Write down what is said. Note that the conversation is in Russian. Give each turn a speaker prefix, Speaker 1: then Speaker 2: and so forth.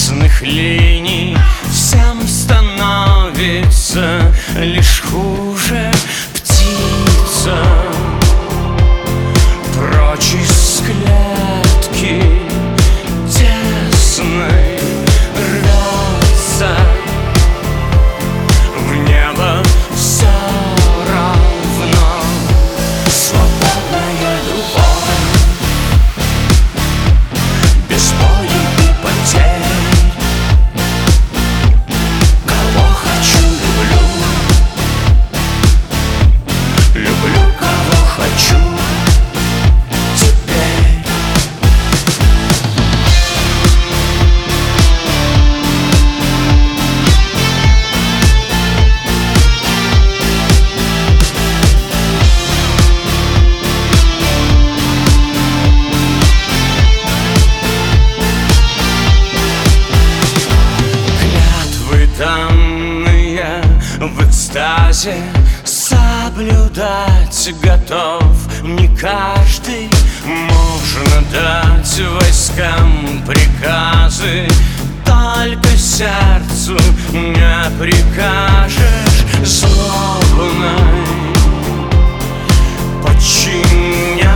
Speaker 1: красных линий. Всем становится лишь хуже. Птица прочь из клетки тесной рвется в небо. Все равно свободная любовь, без боли и потерь. Кого хочу, люблю, люблю кого хочу. Данные в экстазе соблюдать готов не каждый. Можно дать войскам приказы, только сердцу не прикажешь. Злобной подчиняться